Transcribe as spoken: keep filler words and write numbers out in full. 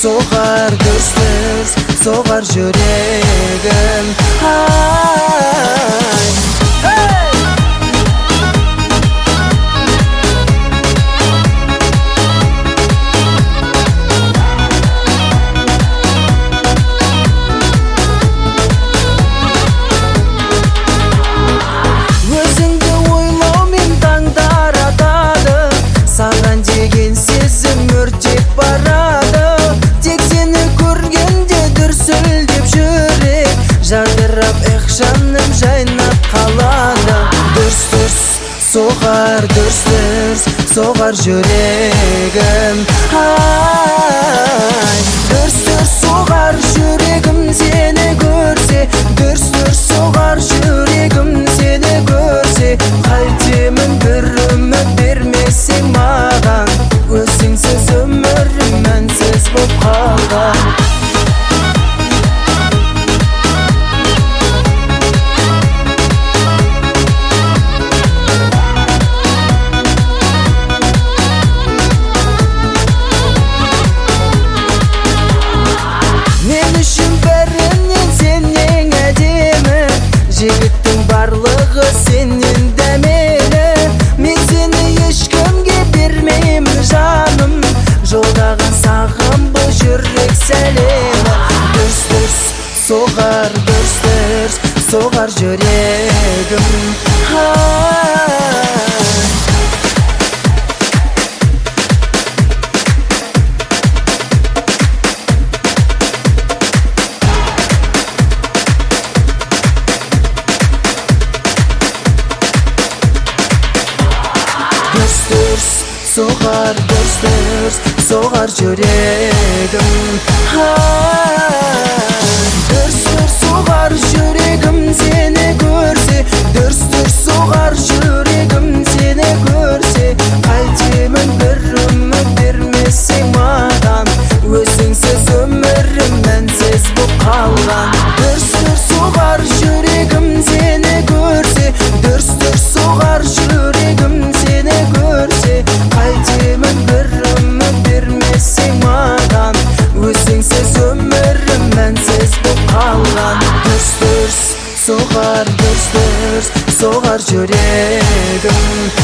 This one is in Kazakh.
соғар дүрс-дүрс, соғар жүрегім. Ай, hey! Өзіңді ойлаумен таңдар атады, саған деген сезім өртеп барады. Тек сені көргенде дүрсілдеп жүрек, жадырап эх жаным жайнап қалады. Дүрс-дүрс соғар, дүрс-дүрс соғар жүрегім. Ай, дүрс-дүрс соғар жүрегім сені көрсе, дүрс-дүрс соғар жүрегім сені көрсе. Қайтемін бір үміт бермесең маған, өзіңсіз өмірім мәнсіз боп қалған. Мен үшін бәрінен сен ең әдемі, жігіттің барлығы сенен дәмелі. Мен сені ешкімге бермеймін жаным, жолдаған саған бұл жүрек сәлемі. Дүрс-дүрс соғар, дүрс-дүрс соғар жүрегім. Дүрс-дүрс соғар, дүрс-дүрс соғар жүрегім. Дүрс-дүрс соғар жүрегім сені көрсе, дүрс-дүрс соғар жүрегім сені көрсе. Қайтемін бір үміт бермесең маған, өзіңсіз өмірім мәнсіз боп қалған. Дүрс-дүрс соғар жүрегім сені көрсе, дүрс-дүрс соғар жүрегім сені көрсе. Қайтемін бір үміт бермесең маған, өзіңсіз өмірім мәнсіз боп қалған. Дүрс-дүрс соғар, дүрс-дүрс соғар жүрегім.